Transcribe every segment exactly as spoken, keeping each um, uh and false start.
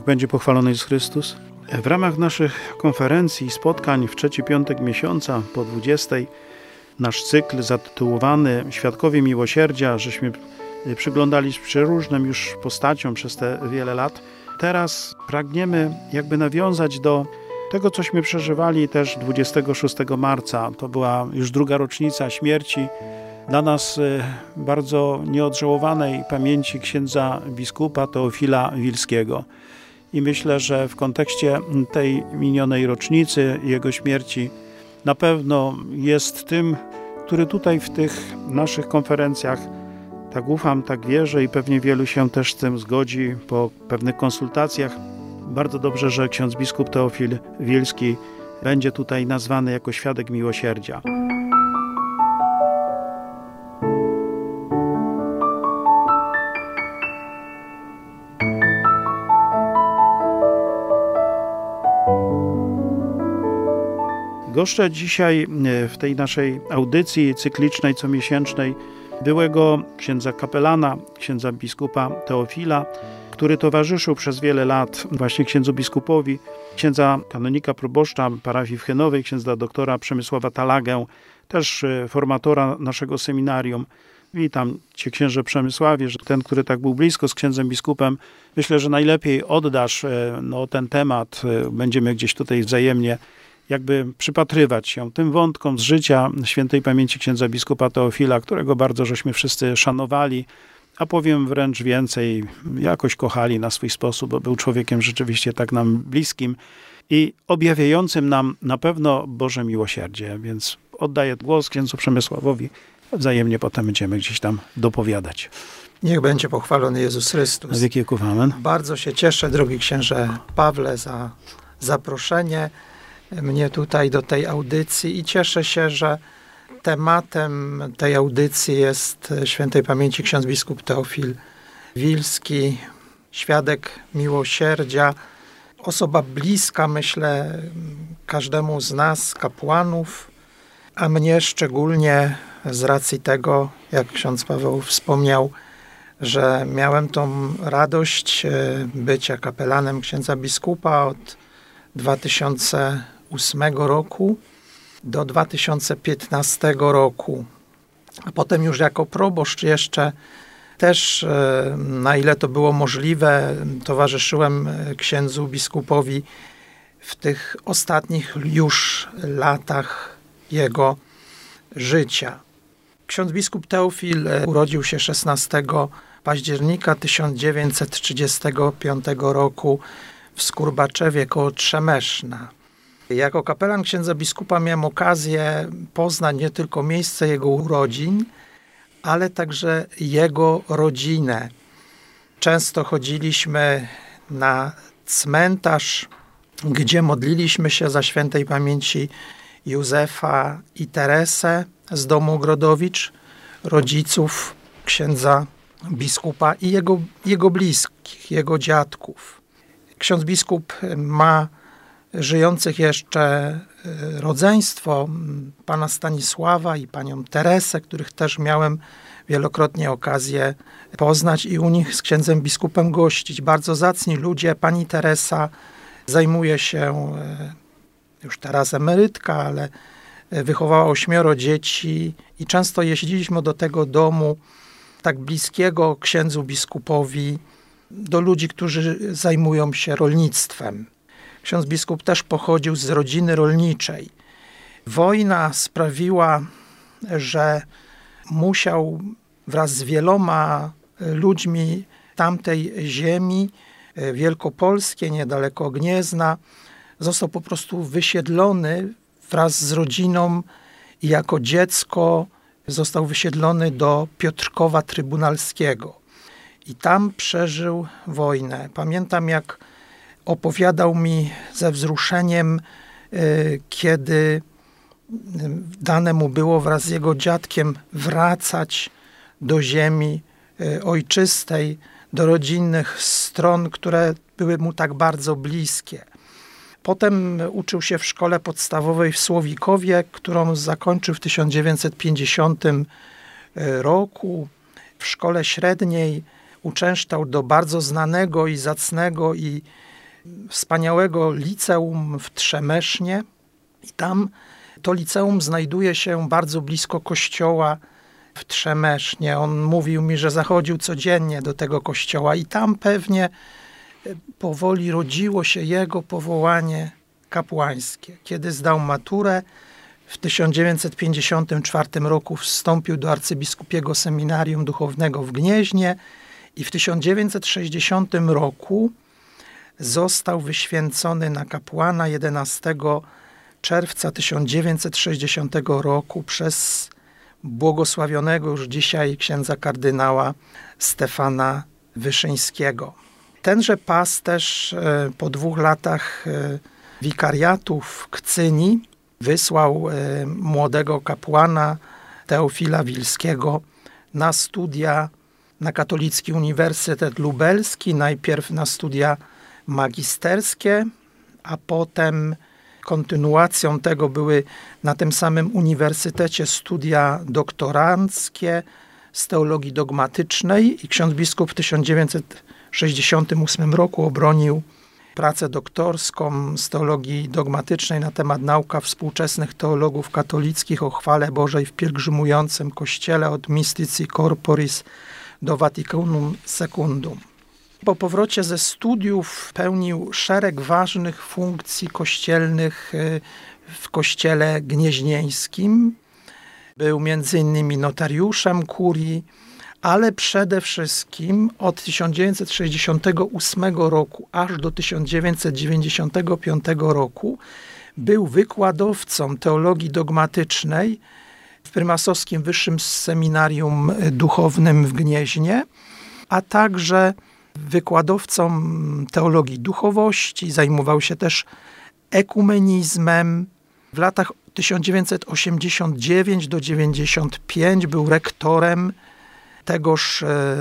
będzie pochwalony Jezus Chrystus. W ramach naszych konferencji i spotkań w trzeci piątek miesiąca po dwudziestej nasz cykl zatytułowany Świadkowie Miłosierdzia, żeśmy przyglądali się przeróżnym już postaciom przez te wiele lat. Teraz pragniemy jakby nawiązać do tego, cośmy przeżywali też dwudziestego szóstego marca. To była już druga rocznica śmierci dla nas bardzo nieodżałowanej pamięci księdza biskupa Teofila Wilskiego. I myślę, że w kontekście tej minionej rocznicy jego śmierci na pewno jest tym, który tutaj w tych naszych konferencjach tak ufam, tak wierzę i pewnie wielu się też z tym zgodzi po pewnych konsultacjach. Bardzo dobrze, że ksiądz biskup Teofil Wilski będzie tutaj nazwany jako świadek miłosierdzia. Goszczę dzisiaj w tej naszej audycji cyklicznej, comiesięcznej byłego księdza kapelana, księdza biskupa Teofila, który towarzyszył przez wiele lat właśnie księdzu biskupowi, księdza kanonika proboszcza parafii w Chenowej, księdza doktora Przemysława Talagę, też formatora naszego seminarium. Witam Cię, księże Przemysławie, że ten, który tak był blisko z księdzem biskupem, myślę, że najlepiej oddasz no, ten temat. Będziemy gdzieś tutaj wzajemnie jakby przypatrywać się tym wątkom z życia świętej pamięci księdza biskupa Teofila, którego bardzo żeśmy wszyscy szanowali, a powiem wręcz więcej, jakoś kochali na swój sposób, bo był człowiekiem rzeczywiście tak nam bliskim i objawiającym nam na pewno Boże miłosierdzie. Więc oddaję głos księdzu Przemysławowi, wzajemnie potem będziemy gdzieś tam dopowiadać. Niech będzie pochwalony Jezus Chrystus. Na wieki wieków, amen. Bardzo się cieszę, drogi księże Pawle, za zaproszenie mnie tutaj do tej audycji i cieszę się, że tematem tej audycji jest świętej pamięci ksiądz biskup Teofil Wilski, świadek miłosierdzia, osoba bliska, myślę, każdemu z nas, kapłanów, a mnie szczególnie z racji tego, jak ksiądz Paweł wspomniał, że miałem tą radość bycia kapelanem księdza biskupa od dwa tysiące ósmego roku do dwa tysiące piętnastego roku, a potem już jako proboszcz jeszcze też, na ile to było możliwe, towarzyszyłem księdzu biskupowi w tych ostatnich już latach jego życia. Ksiądz biskup Teofil urodził się szesnastego października tysiąc dziewięćset trzydziestego piątego roku w Skurbaczewie koło Trzemeszna. Jako kapelan księdza biskupa miałem okazję poznać nie tylko miejsce jego urodzin, ale także jego rodzinę. Często chodziliśmy na cmentarz, gdzie modliliśmy się za świętej pamięci Józefa i Teresę z domu Ogrodowicz, rodziców księdza biskupa i jego, jego bliskich, jego dziadków. Ksiądz biskup ma żyjących jeszcze rodzeństwo, pana Stanisława i panią Teresę, których też miałem wielokrotnie okazję poznać i u nich z księdzem biskupem gościć. Bardzo zacni ludzie. Pani Teresa zajmuje się, już teraz emerytka, ale wychowała ośmioro dzieci i często jeździliśmy do tego domu tak bliskiego księdzu biskupowi, do ludzi, którzy zajmują się rolnictwem. Ksiądz biskup też pochodził z rodziny rolniczej. Wojna sprawiła, że musiał wraz z wieloma ludźmi tamtej ziemi, wielkopolskiej, niedaleko Gniezna, został po prostu wysiedlony wraz z rodziną i jako dziecko został wysiedlony do Piotrkowa Trybunalskiego. I tam przeżył wojnę. Pamiętam, jak opowiadał mi ze wzruszeniem, kiedy dane mu było wraz z jego dziadkiem wracać do ziemi ojczystej, do rodzinnych stron, które były mu tak bardzo bliskie. Potem uczył się w szkole podstawowej w Słowikowie, którą zakończył w tysiąc dziewięćset pięćdziesiątym roku. W szkole średniej uczęszczał do bardzo znanego i zacnego i wspaniałego liceum w Trzemesznie i tam to liceum znajduje się bardzo blisko kościoła w Trzemesznie. On mówił mi, że zachodził codziennie do tego kościoła i tam pewnie powoli rodziło się jego powołanie kapłańskie. Kiedy zdał maturę, w tysiąc dziewięćset pięćdziesiątym czwartym roku wstąpił do arcybiskupiego seminarium duchownego w Gnieźnie i w tysiąc dziewięćset sześćdziesiątym roku został wyświęcony na kapłana jedenastego czerwca tysiąc dziewięćset sześćdziesiątego roku przez błogosławionego już dzisiaj księdza kardynała Stefana Wyszyńskiego. Tenże pasterz po dwóch latach wikariatu w Kcyni wysłał młodego kapłana Teofila Wilskiego na studia na Katolicki Uniwersytet Lubelski, najpierw na studia magisterskie, a potem kontynuacją tego były na tym samym uniwersytecie studia doktoranckie z teologii dogmatycznej i ksiądz biskup w tysiąc dziewięćset sześćdziesiątym ósmym roku obronił pracę doktorską z teologii dogmatycznej na temat nauka współczesnych teologów katolickich o chwale Bożej w pielgrzymującym Kościele od Mystici Corporis do Vaticanum Secundum. Po powrocie ze studiów pełnił szereg ważnych funkcji kościelnych w kościele gnieźnieńskim. Był między innymi notariuszem kurii, ale przede wszystkim od tysiąc dziewięćset sześćdziesiątego ósmego roku aż do tysiąc dziewięćset dziewięćdziesiątego piątego roku był wykładowcą teologii dogmatycznej w Prymasowskim Wyższym Seminarium Duchownym w Gnieźnie, a także wykładowcą teologii duchowości, zajmował się też ekumenizmem. W latach tysiąc dziewięćset osiemdziesiątego dziewiątego do dziewięćdziesiątego piątego był rektorem tegoż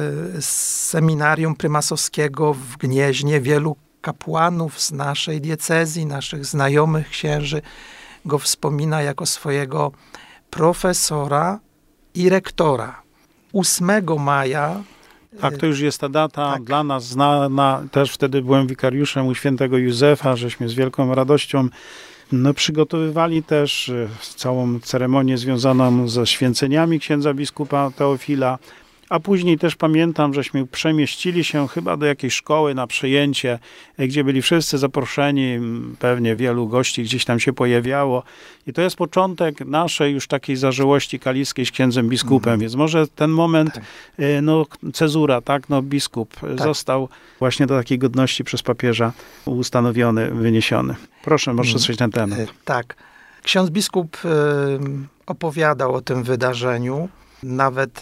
seminarium prymasowskiego w Gnieźnie. Wielu kapłanów z naszej diecezji, naszych znajomych księży go wspomina jako swojego profesora i rektora. ósmego maja Tak, to już jest ta data tak. dla nas znana. Też wtedy byłem wikariuszem u świętego Józefa, żeśmy z wielką radością no, przygotowywali też całą ceremonię związaną ze święceniami księdza biskupa Teofila. A później też pamiętam, żeśmy przemieścili się chyba do jakiejś szkoły na przyjęcie, gdzie byli wszyscy zaproszeni, pewnie wielu gości gdzieś tam się pojawiało. I to jest początek naszej już takiej zażyłości kaliskiej z księdzem biskupem, mm. więc może ten moment, tak. no cezura, tak, no biskup tak. został właśnie do takiej godności przez papieża ustanowiony, wyniesiony. Proszę, może coś na ten temat. Tak. Ksiądz biskup opowiadał o tym wydarzeniu, nawet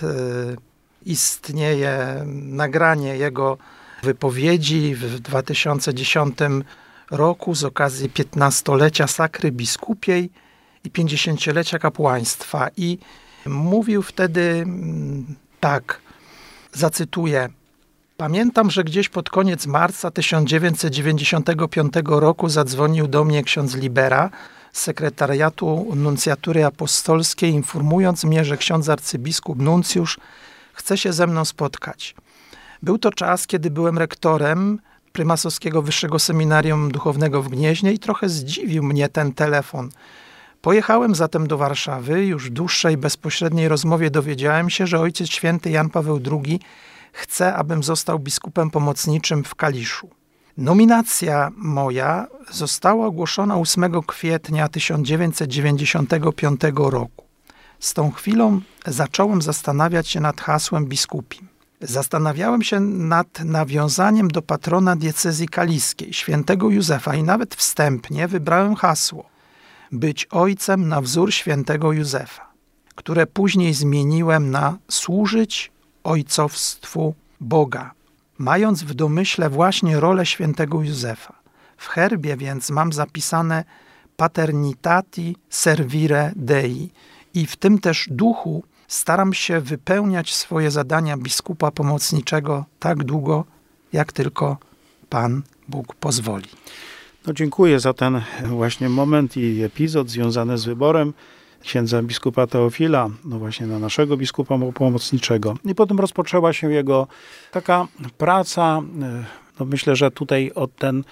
istnieje nagranie jego wypowiedzi w dwa tysiące dziesiątym roku z okazji piętnastolecia sakry biskupiej i pięćdziesięciolecia kapłaństwa. I mówił wtedy tak, zacytuję: pamiętam, że gdzieś pod koniec marca tysiąc dziewięćset dziewięćdziesiątego piątego roku zadzwonił do mnie ksiądz Libera z sekretariatu nuncjatury apostolskiej, informując mnie, że ksiądz arcybiskup nuncjusz chce się ze mną spotkać. Był to czas, kiedy byłem rektorem Prymasowskiego Wyższego Seminarium Duchownego w Gnieźnie i trochę zdziwił mnie ten telefon. Pojechałem zatem do Warszawy. Już w dłuższej, bezpośredniej rozmowie dowiedziałem się, że Ojciec Święty Jan Paweł drugi chce, abym został biskupem pomocniczym w Kaliszu. Nominacja moja została ogłoszona ósmego kwietnia tysiąc dziewięćset dziewięćdziesiątego piątego roku. Z tą chwilą zacząłem zastanawiać się nad hasłem biskupim. Zastanawiałem się nad nawiązaniem do patrona diecezji kaliskiej, świętego Józefa, i nawet wstępnie wybrałem hasło: być ojcem na wzór świętego Józefa, które później zmieniłem na służyć ojcowstwu Boga, mając w domyśle właśnie rolę świętego Józefa. W herbie więc mam zapisane paternitati servire Dei i w tym też duchu staram się wypełniać swoje zadania biskupa pomocniczego tak długo, jak tylko Pan Bóg pozwoli. No, dziękuję za ten właśnie moment i epizod związany z wyborem księdza biskupa Teofila, no właśnie na naszego biskupa pomocniczego. I potem rozpoczęła się jego taka praca, no myślę, że tutaj od ten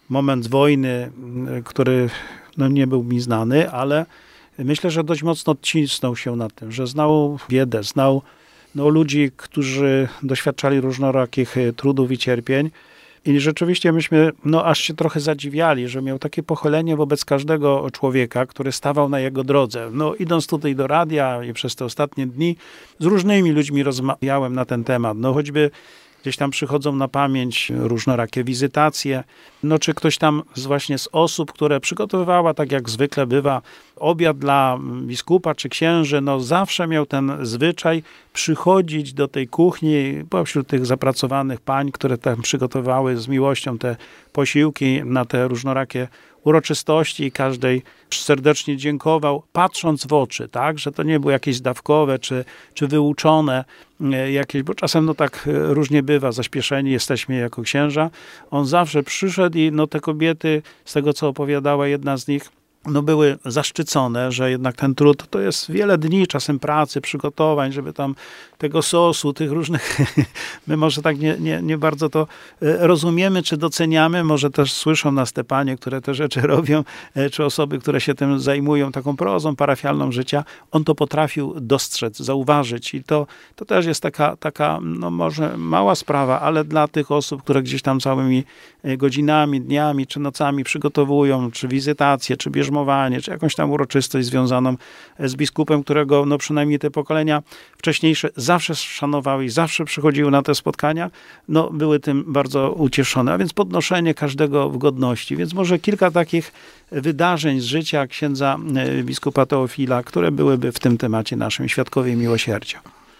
moment wojny, który no, nie był mi znany, ale myślę, że dość mocno odcisnął się na tym, że znał biedę, znał no, ludzi, którzy doświadczali różnorakich trudów i cierpień. I rzeczywiście myśmy no, aż się trochę zadziwiali, że miał takie pochylenie wobec każdego człowieka, który stawał na jego drodze. No, idąc tutaj do radia i przez te ostatnie dni z różnymi ludźmi rozmawiałem na ten temat. No, choćby gdzieś tam przychodzą na pamięć różnorakie wizytacje, no czy ktoś tam z, właśnie z osób, które przygotowywała, tak jak zwykle bywa, obiad dla biskupa czy księży, no zawsze miał ten zwyczaj przychodzić do tej kuchni pośród tych zapracowanych pań, które tam przygotowały z miłością te posiłki na te różnorakie uroczystości i każdej serdecznie dziękował, patrząc w oczy, tak, że to nie było jakieś zdawkowe czy, czy wyuczone jakieś, bo czasem no tak różnie bywa, zaśpieszeni jesteśmy jako księża. On zawsze przyszedł i no te kobiety, z tego co opowiadała jedna z nich, no były zaszczycone, że jednak ten trud to jest wiele dni, czasem pracy, przygotowań, żeby tam tego sosu, tych różnych, my może tak nie, nie, nie bardzo to rozumiemy, czy doceniamy, może też słyszą nas te panie, które te rzeczy robią, czy osoby, które się tym zajmują, taką prozą parafialną życia, on to potrafił dostrzec, zauważyć i to, to też jest taka, taka, no może mała sprawa, ale dla tych osób, które gdzieś tam całymi godzinami, dniami, czy nocami przygotowują, czy wizytacje, czy bierzmowanie, czy jakąś tam uroczystość związaną z biskupem, którego no przynajmniej te pokolenia wcześniejsze zawsze szanowały i zawsze przychodziły na te spotkania, no były tym bardzo ucieszone. A więc podnoszenie każdego w godności. Więc może kilka takich wydarzeń z życia księdza biskupa Teofila, które byłyby w tym temacie naszym świadkowie miłosierdzia.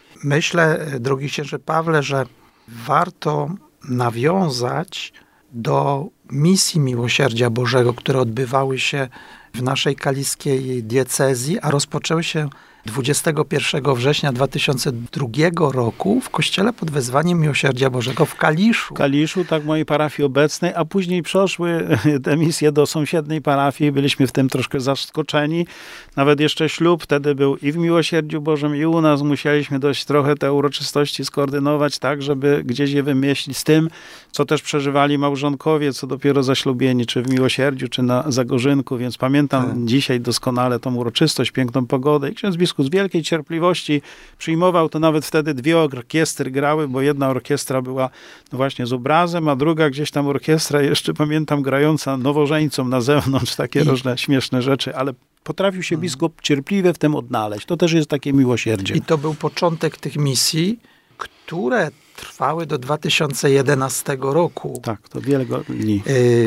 Myślę, drogi księże Pawle, że warto nawiązać do misji miłosierdzia Bożego, które odbywały się w naszej kaliskiej diecezji, a rozpoczęły się dwudziestego pierwszego września dwa tysiące drugiego roku w kościele pod wezwaniem Miłosierdzia Bożego w Kaliszu. W Kaliszu, tak, mojej parafii obecnej, a później przeszły te misje do sąsiedniej parafii. Byliśmy w tym troszkę zaskoczeni. Nawet jeszcze ślub wtedy był i w Miłosierdziu Bożym, i u nas. Musieliśmy dość trochę te uroczystości skoordynować tak, żeby gdzieś je wymyślić z tym, co też przeżywali małżonkowie, co dopiero zaślubieni, czy w Miłosierdziu, czy na Zagorzynku, więc pamiętam tak. dzisiaj doskonale tą uroczystość, piękną pogodę i ksiądz biskup z wielkiej cierpliwości przyjmował, to nawet wtedy dwie orkiestry grały, bo jedna orkiestra była no właśnie z obrazem, a druga gdzieś tam orkiestra, jeszcze pamiętam, grająca nowożeńcom na zewnątrz, takie I... różne śmieszne rzeczy, ale potrafił się biskup cierpliwie w tym odnaleźć. To też jest takie miłosierdzie. I to był początek tych misji, które trwały do dwa tysiące jedenastego roku. Tak, to wiele dni.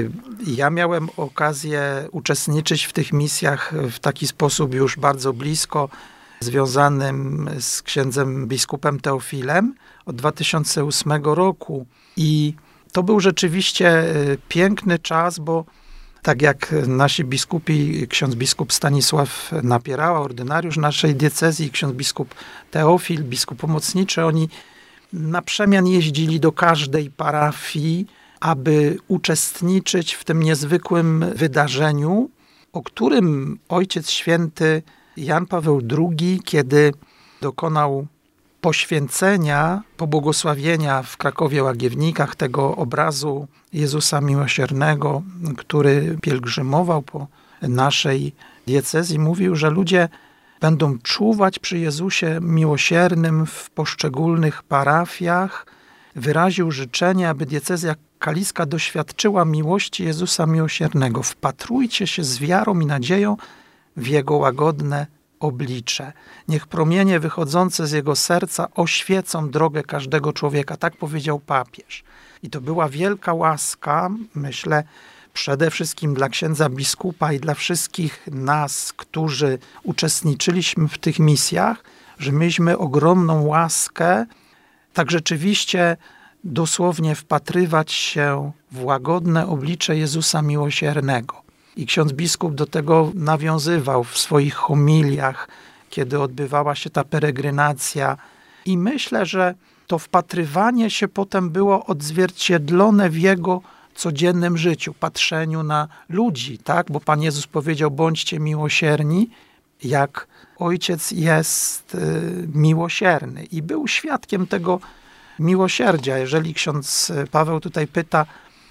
Ja miałem okazję uczestniczyć w tych misjach w taki sposób już bardzo blisko, związanym z księdzem biskupem Teofilem od dwa tysiące ósmego roku. I to był rzeczywiście piękny czas, bo tak jak nasi biskupi, ksiądz biskup Stanisław Napierała, ordynariusz naszej diecezji, ksiądz biskup Teofil, biskup pomocniczy, oni na przemian jeździli do każdej parafii, aby uczestniczyć w tym niezwykłym wydarzeniu, o którym Ojciec Święty Jan Paweł drugi, kiedy dokonał poświęcenia, pobłogosławienia w Krakowie Łagiewnikach tego obrazu Jezusa Miłosiernego, który pielgrzymował po naszej diecezji, mówił, że ludzie będą czuwać przy Jezusie Miłosiernym w poszczególnych parafiach. Wyraził życzenie, aby diecezja kaliska doświadczyła miłości Jezusa Miłosiernego. Wpatrujcie się z wiarą i nadzieją w Jego łagodne oblicze. Niech promienie wychodzące z Jego serca oświecą drogę każdego człowieka. Tak powiedział papież. I to była wielka łaska, myślę, przede wszystkim dla księdza biskupa i dla wszystkich nas, którzy uczestniczyliśmy w tych misjach, że mieliśmy ogromną łaskę tak rzeczywiście dosłownie wpatrywać się w łagodne oblicze Jezusa Miłosiernego. I ksiądz biskup do tego nawiązywał w swoich homiliach, kiedy odbywała się ta peregrinacja. I myślę, że to wpatrywanie się potem było odzwierciedlone w jego codziennym życiu, patrzeniu na ludzi, tak? Bo Pan Jezus powiedział, bądźcie miłosierni, jak Ojciec jest y, miłosierny. I był świadkiem tego miłosierdzia. Jeżeli ksiądz Paweł tutaj pyta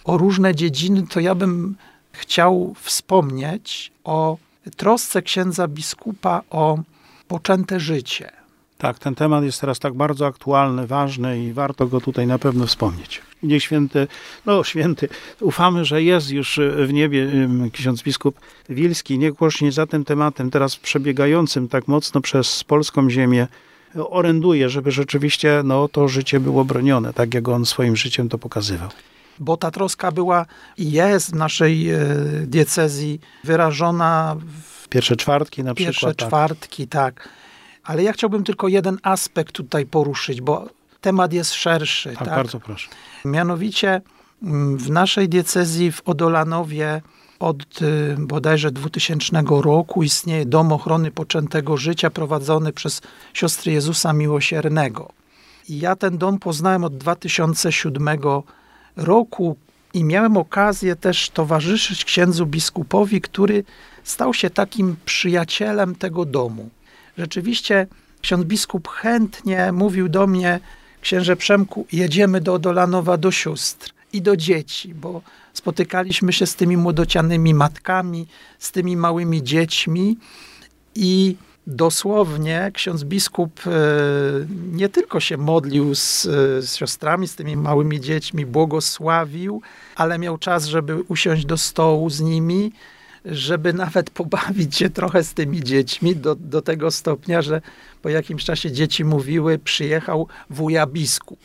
o różne dziedziny, to ja bym chciał wspomnieć o trosce księdza biskupa o poczęte życie. Tak, ten temat jest teraz tak bardzo aktualny, ważny i warto go tutaj na pewno wspomnieć. I niech święty, no święty, ufamy, że jest już w niebie ksiądz biskup Wilski, niech właśnie za tym tematem, teraz przebiegającym tak mocno przez polską ziemię, oręduje, żeby rzeczywiście no, to życie było bronione, tak jak on swoim życiem to pokazywał. Bo ta troska była i jest w naszej e, diecezji wyrażona w Pierwsze czwartki na pierwsze przykład. Pierwsze czwartki, tak. tak. Ale ja chciałbym tylko jeden aspekt tutaj poruszyć, bo temat jest szerszy. Tak, tak? bardzo proszę. Mianowicie w naszej diecezji w Odolanowie od y, bodajże dwutysięcznego roku istnieje Dom Ochrony Poczętego Życia prowadzony przez Siostry Jezusa Miłosiernego. I ja ten dom poznałem od dwa tysiące siódmego roku i miałem okazję też towarzyszyć księdzu biskupowi, który stał się takim przyjacielem tego domu. Rzeczywiście ksiądz biskup chętnie mówił do mnie: księże Przemku, jedziemy do Odolanowa do sióstr i do dzieci, bo spotykaliśmy się z tymi młodocianymi matkami, z tymi małymi dziećmi i dosłownie ksiądz biskup e, nie tylko się modlił z, z siostrami, z tymi małymi dziećmi, błogosławił, ale miał czas, żeby usiąść do stołu z nimi, żeby nawet pobawić się trochę z tymi dziećmi do, do tego stopnia, że po jakimś czasie dzieci mówiły: przyjechał wuja biskup.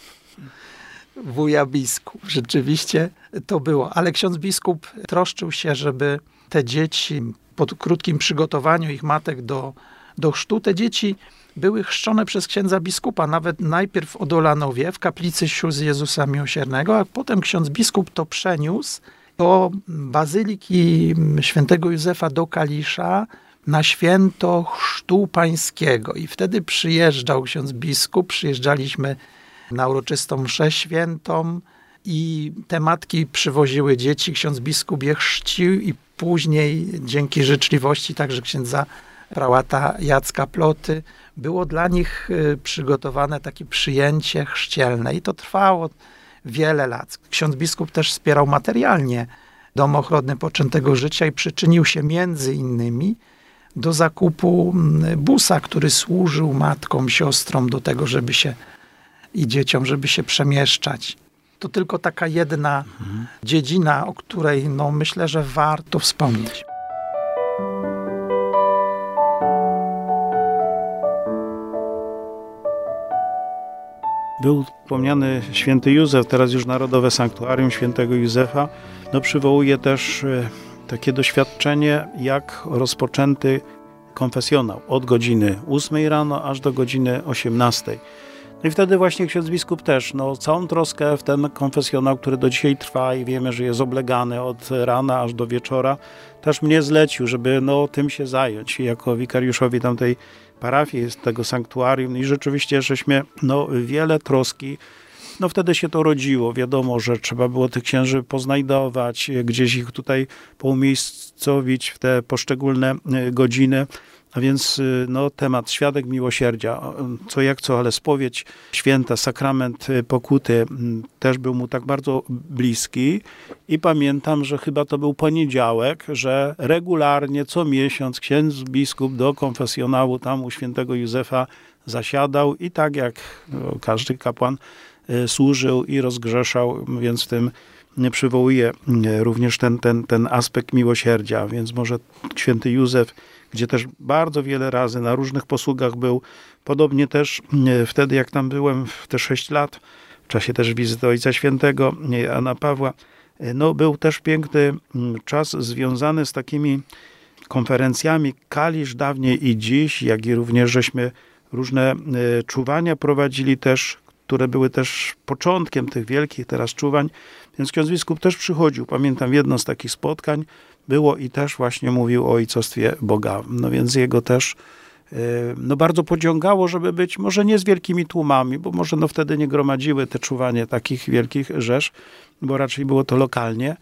Wuja biskup. Rzeczywiście to było. Ale ksiądz biskup troszczył się, żeby te dzieci, po krótkim przygotowaniu ich matek do, do chrztu, te dzieci były chrzczone przez księdza biskupa. Nawet najpierw w Odolanowie, w kaplicy Sióstr Jezusa Miłosiernego, a potem ksiądz biskup to przeniósł do Bazyliki Świętego Józefa do Kalisza na święto Chrztu Pańskiego. I wtedy przyjeżdżał ksiądz biskup, przyjeżdżaliśmy na uroczystą mszę świętą i te matki przywoziły dzieci, ksiądz biskup je chrzcił i później dzięki życzliwości także księdza prałata Jacka Ploty było dla nich przygotowane takie przyjęcie chrzcielne i to trwało wiele lat. Ksiądz biskup też wspierał materialnie Dom Ochrony Poczętego Życia i przyczynił się między innymi do zakupu busa, który służył matkom, siostrom do tego, żeby się i dzieciom, żeby się przemieszczać. To tylko taka jedna mhm. dziedzina, o której no, myślę, że warto wspomnieć. Był wspomniany święty Józef, teraz już Narodowe Sanktuarium Świętego Józefa. No, przywołuje też e, takie doświadczenie, jak rozpoczęty konfesjonał od godziny ósmej rano aż do godziny osiemnastej. No i wtedy właśnie ksiądz biskup też no, całą troskę w ten konfesjonał, który do dzisiaj trwa i wiemy, że jest oblegany od rana aż do wieczora, też mnie zlecił, żeby no, tym się zająć. I jako wikariuszowi tamtej parafii, z tego sanktuarium i rzeczywiście żeśmy no, wiele troski, no wtedy się to rodziło. Wiadomo, że trzeba było tych księży poznajdować, gdzieś ich tutaj poumiejscowić w te poszczególne godziny. A więc no, temat świadek miłosierdzia, co jak co, ale spowiedź święta, sakrament pokuty też był mu tak bardzo bliski i pamiętam, że chyba to był poniedziałek, że regularnie co miesiąc ksiądz biskup do konfesjonału tam u świętego Józefa zasiadał i tak jak no, każdy kapłan służył i rozgrzeszał, więc w tym przywołuje również ten, ten, ten aspekt miłosierdzia, więc może święty Józef, gdzie też bardzo wiele razy na różnych posługach był. Podobnie też wtedy, jak tam byłem w te sześć lat, w czasie też wizyty Ojca Świętego, Jana Pawła, no był też piękny czas związany z takimi konferencjami Kalisz dawniej i dziś, jak i również żeśmy różne czuwania prowadzili też, które były też początkiem tych wielkich teraz czuwań. Więc ksiądz biskup też przychodził. Pamiętam jedno z takich spotkań było i też właśnie mówił o ojcostwie Boga. No więc jego też no bardzo pociągało, żeby być może nie z wielkimi tłumami, bo może no wtedy nie gromadziły te czuwanie takich wielkich rzesz, bo raczej było to lokalnie,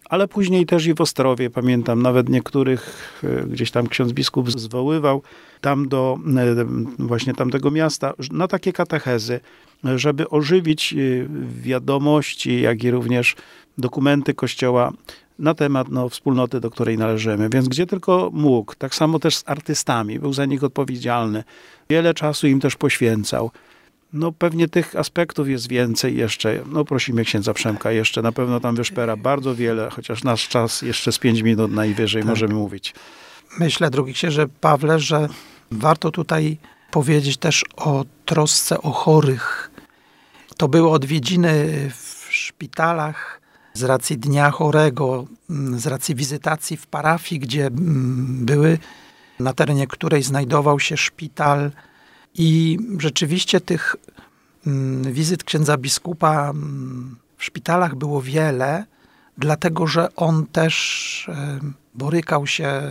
ale później też i w Ostrowie, pamiętam, nawet niektórych gdzieś tam ksiądz biskup zwoływał tam do właśnie tamtego miasta na takie katechezy, żeby ożywić wiadomości, jak i również dokumenty Kościoła na temat no, wspólnoty, do której należymy. Więc gdzie tylko mógł, tak samo też z artystami, był za nich odpowiedzialny. Wiele czasu im też poświęcał. No pewnie tych aspektów jest więcej jeszcze. No prosimy księdza Przemka jeszcze, na pewno tam wyszpera bardzo wiele, chociaż nasz czas jeszcze z pięć minut najwyżej tak możemy mówić. Myślę, drogi księże Pawle, że warto tutaj powiedzieć też o trosce o chorych. To były odwiedziny w szpitalach z racji Dnia Chorego, z racji wizytacji w parafii, gdzie były, na terenie której znajdował się szpital. I rzeczywiście tych wizyt księdza biskupa w szpitalach było wiele, dlatego że on też borykał się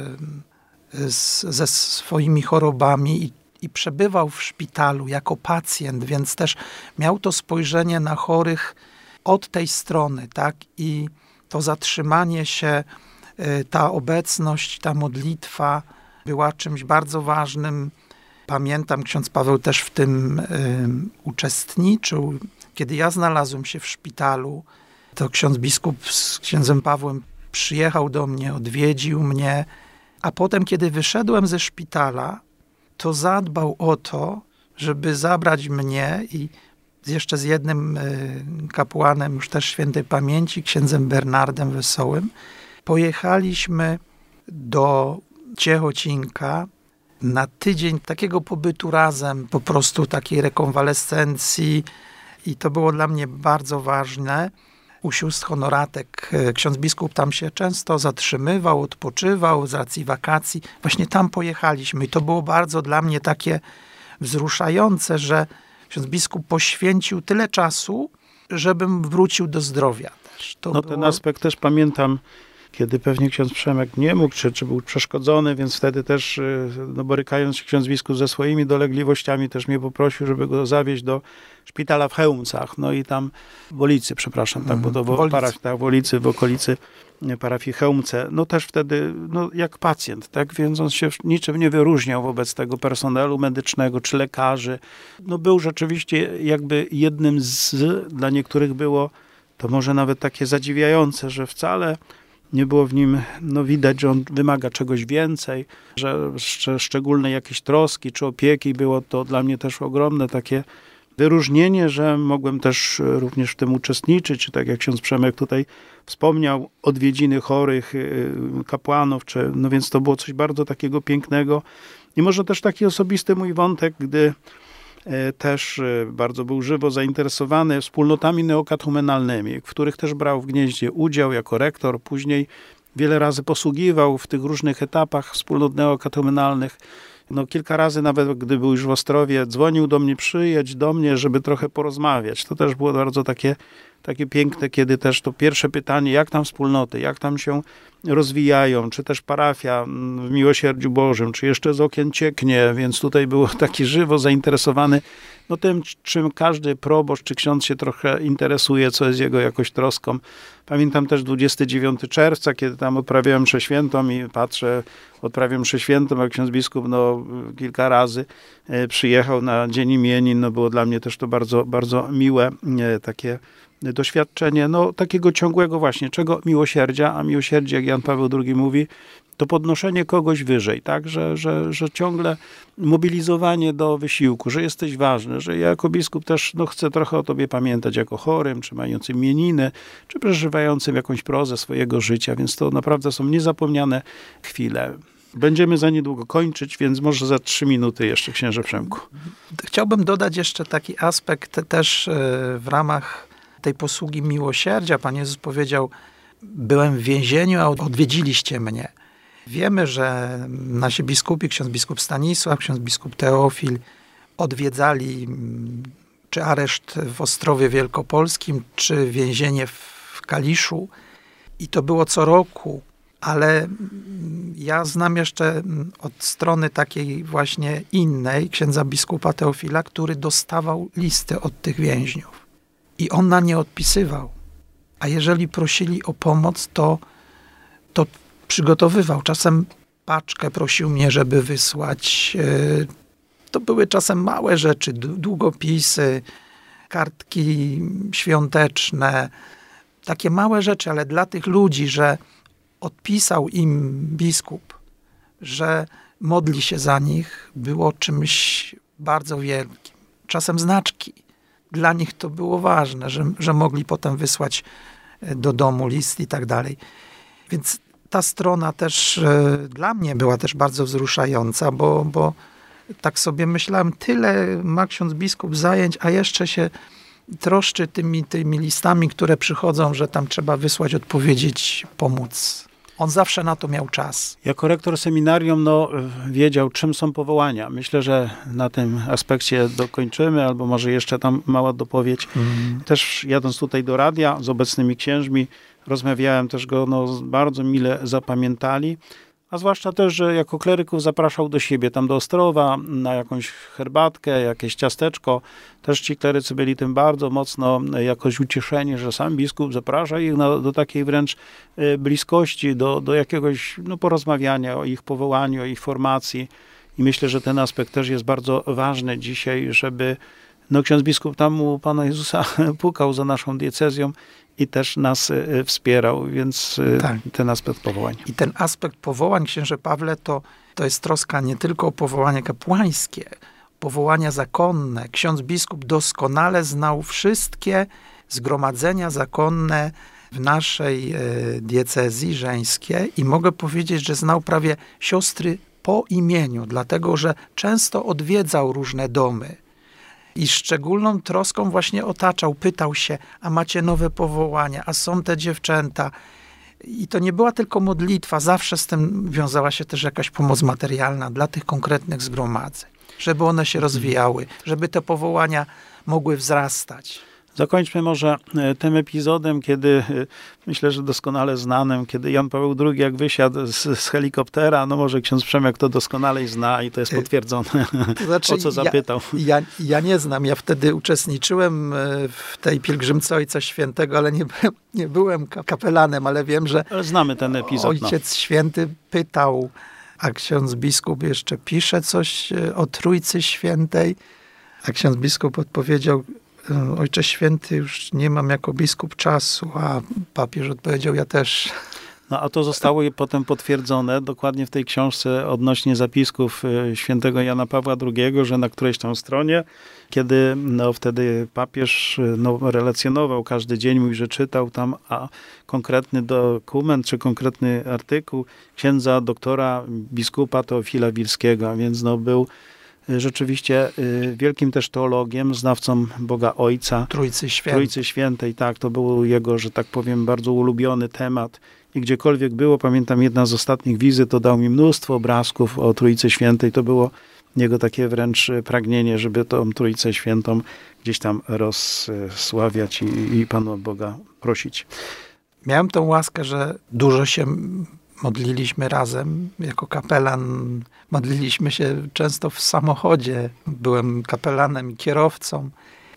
z, ze swoimi chorobami i, i przebywał w szpitalu jako pacjent, więc też miał to spojrzenie na chorych od tej strony, tak? I to zatrzymanie się, ta obecność, ta modlitwa była czymś bardzo ważnym. Pamiętam, ksiądz Paweł też w tym y, uczestniczył. Kiedy ja znalazłem się w szpitalu, to ksiądz biskup z księdzem Pawłem przyjechał do mnie, odwiedził mnie, a potem, kiedy wyszedłem ze szpitala, to zadbał o to, żeby zabrać mnie i jeszcze z jednym y, kapłanem, już też świętej pamięci, księdzem Bernardem Wesołym, pojechaliśmy do Ciechocinka na tydzień takiego pobytu razem, po prostu takiej rekonwalescencji i to było dla mnie bardzo ważne. U sióstr honoratek ksiądz biskup tam się często zatrzymywał, odpoczywał z racji wakacji. Właśnie tam pojechaliśmy i to było bardzo dla mnie takie wzruszające, że ksiądz biskup poświęcił tyle czasu, żebym wrócił do zdrowia też. To no było... ten aspekt też pamiętam, kiedy pewnie ksiądz Przemek nie mógł, czy, czy był przeszkodzony, więc wtedy też, no, borykając się ksiądz biskup ze swoimi dolegliwościami, też mnie poprosił, żeby go zawieźć do szpitala w Chełmcach, no i tam w Wolicy, przepraszam, tak, bo to w, paraf, tak, w Wolicy, w okolicy parafii Chełmce, no też wtedy, no jak pacjent, tak, więc on się niczym nie wyróżniał wobec tego personelu medycznego, czy lekarzy, no był rzeczywiście jakby jednym z, dla niektórych było to może nawet takie zadziwiające, że wcale nie było w nim, no widać, że on wymaga czegoś więcej, że szcz- szczególnej jakiejś troski czy opieki. Było to dla mnie też ogromne takie wyróżnienie, że mogłem też również w tym uczestniczyć, czy tak jak ksiądz Przemek tutaj wspomniał, odwiedziny chorych, kapłanów, czy, no więc to było coś bardzo takiego pięknego. I może też taki osobisty mój wątek, gdy też bardzo był żywo zainteresowany wspólnotami neokatechumenalnymi, w których też brał w Gnieździe udział jako rektor. Później wiele razy posługiwał w tych różnych etapach wspólnot neokatechumenalnych. No, kilka razy nawet, gdy był już w Ostrowie, dzwonił do mnie, przyjedź do mnie, żeby trochę porozmawiać. To też było bardzo takie, takie piękne, kiedy też to pierwsze pytanie, jak tam wspólnoty, jak tam się rozwijają, czy też parafia w Miłosierdziu Bożym, czy jeszcze z okien cieknie, więc tutaj był taki żywo zainteresowany no tym, czym każdy proboszcz czy ksiądz się trochę interesuje, co jest jego jakoś troską. Pamiętam też dwudziestego dziewiątego czerwca, kiedy tam odprawiałem mszę świętą i patrzę, odprawiam mszę świętą, a ksiądz biskup no, kilka razy przyjechał na dzień imienin. No, było dla mnie też to bardzo, bardzo miłe takie doświadczenie, no takiego ciągłego właśnie, czego miłosierdzia, a miłosierdzie, jak Jan Paweł drugi mówi, to podnoszenie kogoś wyżej, tak, że, że, że ciągle mobilizowanie do wysiłku, że jesteś ważny, że ja jako biskup też no, chcę trochę o tobie pamiętać jako chorym, czy mającym imieniny, czy przeżywającym jakąś prozę swojego życia, więc to naprawdę są niezapomniane chwile. Będziemy za niedługo kończyć, więc może za trzy minuty jeszcze, księże Przemku. Chciałbym dodać jeszcze taki aspekt też w ramach tej posługi miłosierdzia. Pan Jezus powiedział, byłem w więzieniu, a odwiedziliście mnie. Wiemy, że nasi biskupi, ksiądz biskup Stanisław, ksiądz biskup Teofil odwiedzali czy areszt w Ostrowie Wielkopolskim, czy więzienie w Kaliszu. I to było co roku, ale ja znam jeszcze od strony takiej właśnie innej księdza biskupa Teofila, który dostawał listy od tych więźniów. I on na nie odpisywał. a jeżeli prosili o pomoc, to, to przygotowywał. Czasem paczkę prosił mnie, żeby wysłać. To były czasem małe rzeczy, długopisy, kartki świąteczne, takie małe rzeczy, ale dla tych ludzi, że odpisał im biskup, że modli się za nich, było czymś bardzo wielkim. Czasem znaczki. Dla nich to było ważne, że, że mogli potem wysłać do domu list i tak dalej. Więc ta strona też e, dla mnie była też bardzo wzruszająca, bo, bo tak sobie myślałem, tyle ma ksiądz biskup zajęć, a jeszcze się troszczy tymi, tymi listami, które przychodzą, że tam trzeba wysłać, odpowiedzieć, pomóc. On zawsze na to miał czas. Jako rektor seminarium no, wiedział, czym są powołania. Myślę, że na tym aspekcie dokończymy, albo może jeszcze tam mała dopowiedź. Mm. Też jadąc tutaj do radia z obecnymi księżmi, rozmawiałem, też go no, bardzo mile zapamiętali. A zwłaszcza też, że jako kleryków zapraszał do siebie, tam do Ostrowa, na jakąś herbatkę, jakieś ciasteczko. Też ci klerycy byli tym bardzo mocno jakoś ucieszeni, że sam biskup zaprasza ich na, do takiej wręcz bliskości, do, do jakiegoś no, porozmawiania o ich powołaniu, o ich formacji. I myślę, że ten aspekt też jest bardzo ważny dzisiaj, żeby no, ksiądz biskup tam u Pana Jezusa pukał za naszą diecezją i też nas wspierał, więc tak. Ten aspekt powołań. I ten aspekt powołań, księże Pawle, to, to jest troska nie tylko o powołania kapłańskie, powołania zakonne. Ksiądz biskup doskonale znał wszystkie zgromadzenia zakonne w naszej e, diecezji żeńskiej i mogę powiedzieć, że znał prawie siostry po imieniu, dlatego że często odwiedzał różne domy. I szczególną troską właśnie otaczał, pytał się, a macie nowe powołania, a są te dziewczęta. I to nie była tylko modlitwa, zawsze z tym wiązała się też jakaś pomoc materialna dla tych konkretnych zgromadzeń, żeby one się rozwijały, żeby te powołania mogły wzrastać. Zakończmy może tym epizodem, kiedy, myślę, że doskonale znanym, kiedy Jan Paweł drugi jak wysiadł z, z helikoptera, no może ksiądz Przemek to doskonale zna i to jest potwierdzone, to znaczy, o co zapytał. Ja, ja, ja nie znam, ja wtedy uczestniczyłem w tej pielgrzymce Ojca Świętego, ale nie byłem, nie byłem kapelanem, ale wiem, że ale znamy ten epizod. Ojciec no. Święty pytał, a ksiądz biskup jeszcze pisze coś o Trójcy Świętej, a ksiądz biskup odpowiedział: Ojcze Święty, już nie mam jako biskup czasu, a papież odpowiedział: ja też. No a to zostało potem potwierdzone dokładnie w tej książce odnośnie zapisków świętego Jana Pawła drugiego, że na którejś tam stronie, kiedy no wtedy papież no, relacjonował każdy dzień, mówi, że czytał tam a konkretny dokument, czy konkretny artykuł księdza doktora biskupa Teofila Wilskiego, a więc no był rzeczywiście wielkim też teologiem, znawcą Boga Ojca. Trójcy Świętej. Trójcy Świętej, tak, to był jego, że tak powiem, bardzo ulubiony temat. I gdziekolwiek było, pamiętam jedna z ostatnich wizyt, to dał mi mnóstwo obrazków o Trójcy Świętej. To było jego takie wręcz pragnienie, żeby tą Trójcę Świętą gdzieś tam rozsławiać i, i Panu Boga prosić. Miałem tą łaskę, że dużo się modliliśmy razem. Jako kapelan modliliśmy się często w samochodzie. Byłem kapelanem i kierowcą.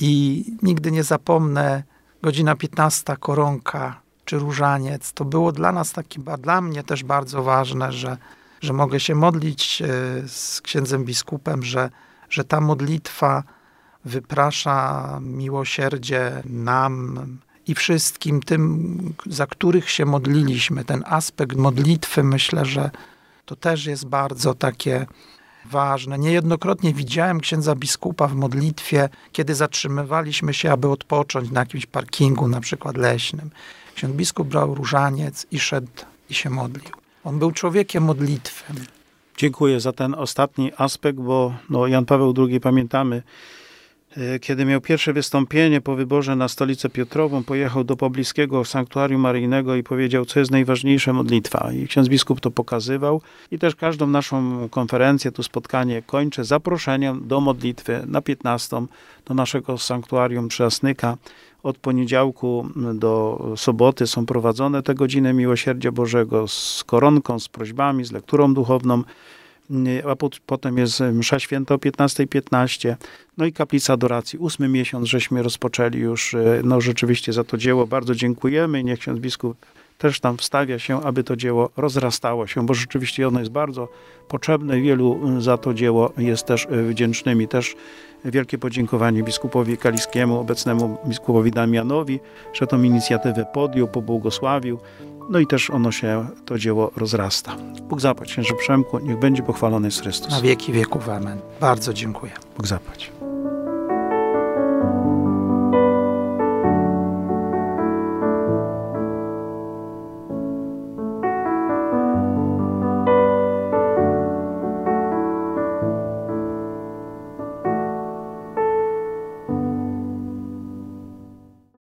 I nigdy nie zapomnę, godzina piętnasta, koronka czy różaniec. To było dla nas taki, dla mnie też bardzo ważne, że, że mogę się modlić z księdzem biskupem, że, że ta modlitwa wyprasza miłosierdzie nam i wszystkim tym, za których się modliliśmy. Ten aspekt modlitwy, myślę, że to też jest bardzo takie ważne. Niejednokrotnie widziałem księdza biskupa w modlitwie, kiedy zatrzymywaliśmy się, aby odpocząć na jakimś parkingu, na przykład leśnym. Ksiądz biskup brał różaniec i szedł i się modlił. On był człowiekiem modlitwy. Dziękuję za ten ostatni aspekt, bo no, Jan Paweł drugi, pamiętamy, kiedy miał pierwsze wystąpienie po wyborze na Stolicę Piotrową, pojechał do pobliskiego sanktuarium maryjnego i powiedział, co jest najważniejsze, modlitwa. I ksiądz biskup to pokazywał. I też każdą naszą konferencję, tu spotkanie kończę zaproszeniem do modlitwy na piętnastą do naszego sanktuarium Przyasnyka. Od poniedziałku do soboty są prowadzone te godziny Miłosierdzia Bożego z koronką, z prośbami, z lekturą duchowną. a po, potem jest msza święta o piętnastej piętnaście, no i kaplica adoracji. Ósmy miesiąc żeśmy rozpoczęli już, no rzeczywiście za to dzieło bardzo dziękujemy i niech ksiądz biskup też tam wstawia się, aby to dzieło rozrastało się, bo rzeczywiście ono jest bardzo potrzebne. Wielu za to dzieło jest też wdzięcznymi. Też wielkie podziękowanie biskupowi kaliskiemu, obecnemu biskupowi Damianowi, że tą inicjatywę podjął, pobłogosławił. No i też ono się, to dzieło rozrasta. Bóg zapłać, księże Przemku, niech będzie pochwalony jest Chrystus. Na wieki wieków, amen. Bardzo dziękuję. Bóg zapłać.